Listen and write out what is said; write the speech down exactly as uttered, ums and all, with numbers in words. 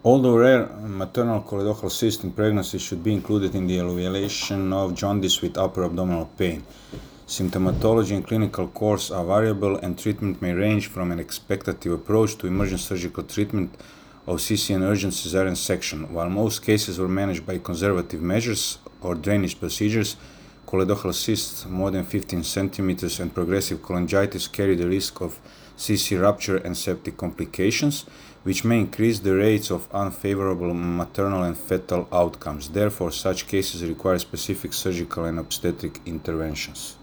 Although rare, maternal choledochal cyst in pregnancy should be included in the evaluation of jaundice with upper abdominal pain. Symptomatology and clinical course are variable, and treatment may range from an expectative approach to emergent surgical treatment of C C and urgent cesarean section. While most cases were managed by conservative measures or drainage procedures, choledochal cysts more than fifteen centimeters and progressive cholangitis carry the risk of C C rupture and septic complications, which may increase the rates of unfavorable maternal and fetal outcomes. Therefore, such cases require specific surgical and obstetric interventions.